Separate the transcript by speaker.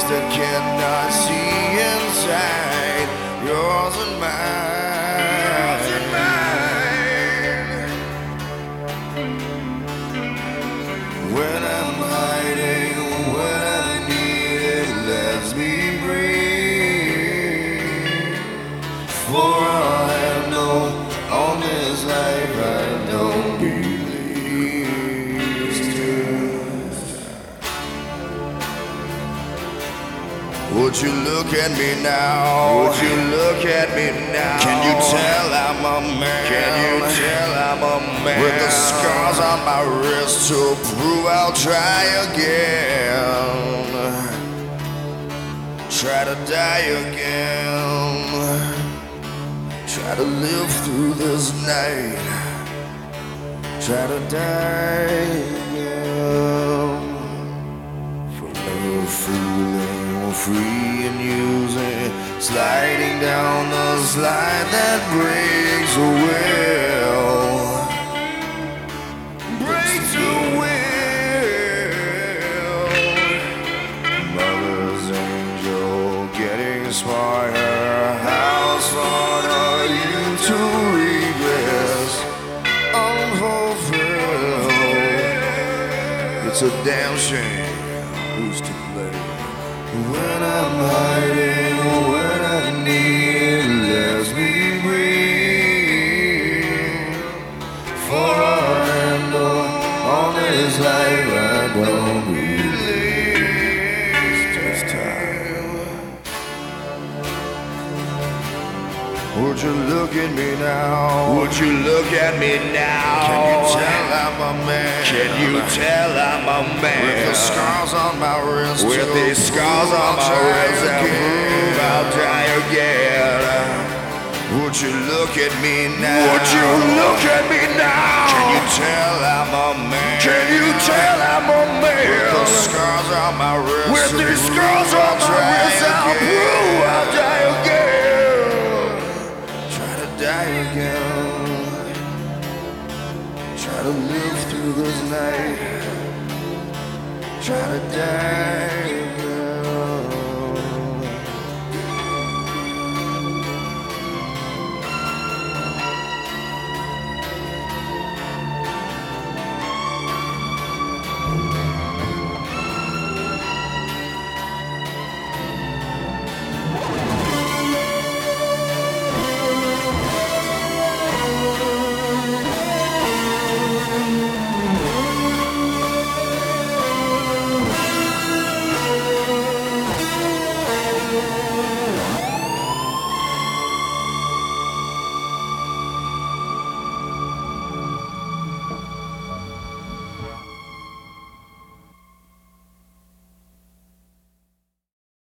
Speaker 1: eyes that cannot see inside yours and mine. When I'm hiding, when I need it, lets me breathe. For all I know, on this life I don't believe. Would you look at me now? Would you look at me now? Can you tell I'm a man? Can you tell I'm a man? With the scars on my wrist to prove I'll try again. Try to die again. Try to live through this night. Try to die again. Forever fooling, free and using, sliding down the slide that breaks the will. Breaks the will. Mother's angel getting smarter. How smart are you to regress unfulfilled? It's a damn shame. Who's to blame? When I'm hiding, when I need it, lets me breathe. For all I know, on this life I don't believe. It's just time. Would you look at me now? Would you look at me now? Can you tell I'm a man? Can you tell I'm a man? With the scars on my wrist. With these scars on my wrist that prove I'll die again. Would you look at me now? Would you look at me now? Can you tell I'm a man? Can you tell I'm a man? With the scars on my wrist. With these scars on my wrist I'll prove I'll die again. Die again. Try to live through this night. Try to die.